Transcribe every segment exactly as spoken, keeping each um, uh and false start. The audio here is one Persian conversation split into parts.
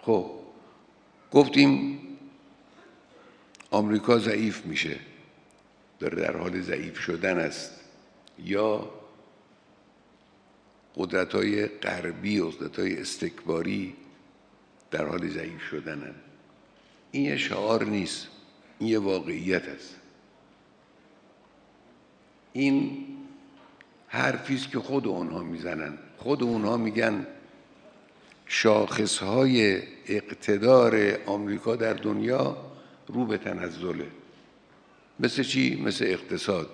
خب گفتیم آمریکا ضعیف میشه، داره در حال ضعیف شدن است، یا قدرت‌های غربی، قدرت‌های استکباری در حال ضعیف شدنن. این یه شعار نیست، این یه واقعیت است. این حرفی است که خود اونها میزنن. خود اونها میگن شاخصهای اقتدار آمریکا در دنیا رو به تنزله. مثل چی؟ مثل اقتصاد.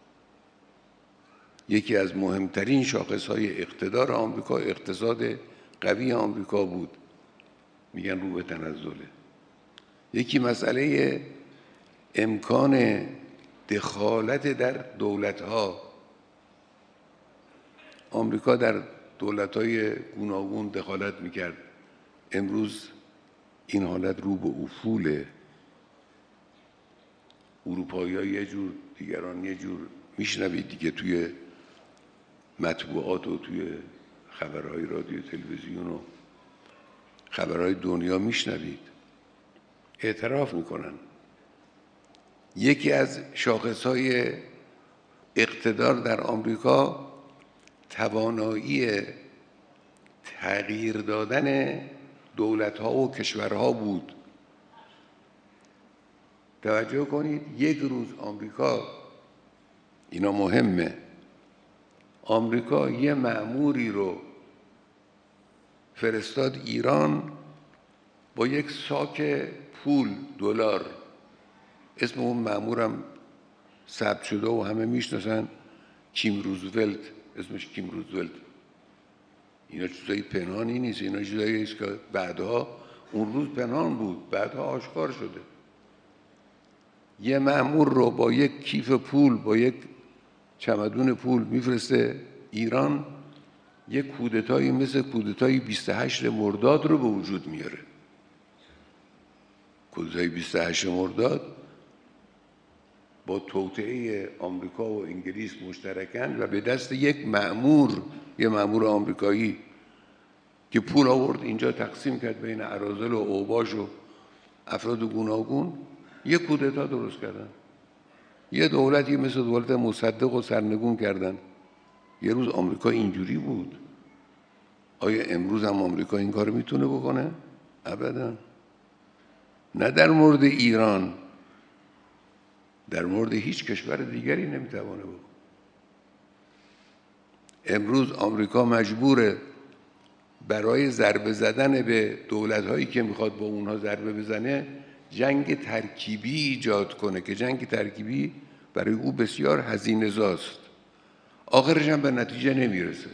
یکی از مهمترین شاخصهای اقتدار آمریکا اقتصاد قوی آمریکا بود، میگن رو به تنزله. یکی مسئله امکان دخالت در دولت‌ها. آمریکا در دولت‌های گوناگون دخالت میکرد. امروز این حالت رو به افوله. اروپایی‌ها یه جور، دیگران یه جور. میشنوید دیگه توی مطبوعات و توی خبرهای رادیو تلویزیون و خبرهای دنیا میشنوید، اعتراف میکنن. یکی از شاخصهای اقتدار در آمریکا توانایی تغییر دادن دولت‌ها و کشورها بود. توجه کنید، یک روز آمریکا، اینا مهمه، آمریکا یه مأموری رو فرستاد ایران با یک ساک پول دلار. اسم اون مأمورم ثبت شده و همه میشناسن، کیم روزولت. اسمش کیم روزولت. اینا چیزایی پنهانی نیست، اینا چیزایی است که بعدها، اون روز پنهان بود، بعدها آشکار شده. یه مأمور رو با یک کیف پول، با یک چمدون پول میفرسته ایران، یک کودتایی مثل کودتای بیست و هشت مرداد رو به وجود میاره. کودتای بیست و هشت مرداد با توطئه آمریکا و انگلیس مشترکن و به دست یک مأمور، یک مأمور آمریکایی که پول آورد اینجا تقسیم کرد بین اراذل و اوباش و افراد گوناگون، یک کودتا درست کردن. یه دولتی مثل دولت مصدق و سرنگون کردن. یه روز آمریکا اینجوری بود. آیا امروز هم آمریکا این کار میتونه بکنه؟ ابدا. نه در مورد ایران، در مورد هیچ کشور دیگری نمیتوانه بکنه. امروز آمریکا مجبوره برای ضربه زدن به دولت‌هایی که میخواد با اونها ضربه بزنه جنگ ترکیبی ایجاد کنه که جنگ ترکیبی برای او بسیار هزینه‌زاست، آخرش هم به نتیجه نمیرسه.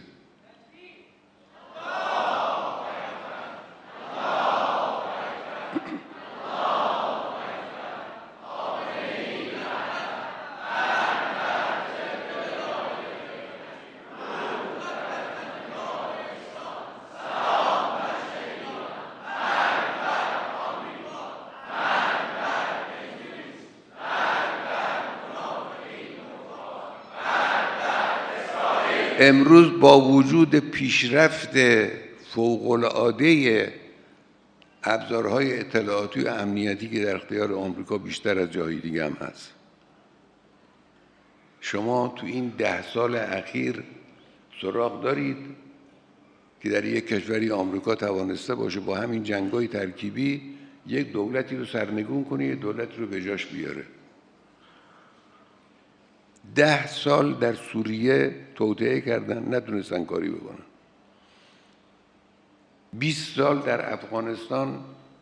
امروز با وجود پیشرفت فوق‌العاده ابزارهای اطلاعاتی و امنیتی که در اختیار آمریکا بیشتر از جای دیگه هم هست، شما تو این ده سال اخیر سراغ دارید که در یک کشوری آمریکا توانسته باشه با همین جنگ‌های ترکیبی یک دولتی رو سرنگون کنه، یک دولتی رو به جاش بیاره. ده سال در سوریه توطئه کردن، نتونستن کاری بکنن. بیست سال در افغانستان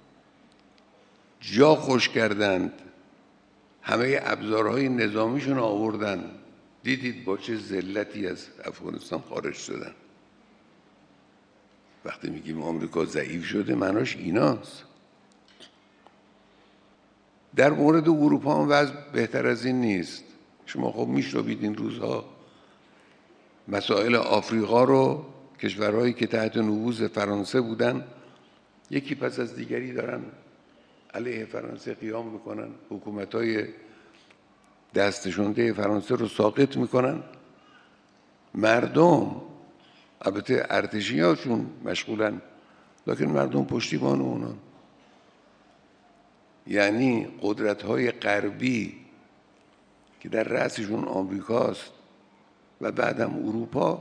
جا خوش کردند، همه ابزارهای نظامیشون آوردن، دیدید با چه ذلتی از افغانستان خارج شدن. وقتی میگیم آمریکا ضعیف شده معناش ایناست. در مورد اروپا هم وضع بهتر از این نیست. شما خب میشنوید این روزها مسائل آفریقا رو، کشورهایی که تحت نفوذ فرانسه بودن یکی پس از دیگری دارن علیه فرانسه قیام میکنن، حکومت‌های دستشونده فرانسه رو ساقط میکنن. مردم، البته ارتشیاشون مشغولن لکن مردم پشتیبان اونان. یعنی قدرت‌های غربی که در رأسشون آمریکاست و بعدم اروپا،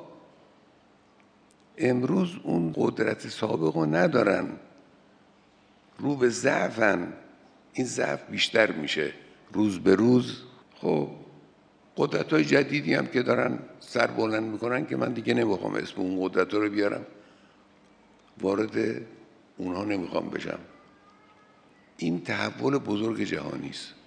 امروز اون قدرت سابق رو ندارن، رو به ضعفن. این ضعف بیشتر میشه روز به روز. خب قدرت‌های جدیدی هم که دارن سر بلند میکنن که من دیگه نمیخوام اسم اون قدرت‌ها رو بیارم، وارد اونها نمیخوام بشم. این تحول بزرگ جهانی است.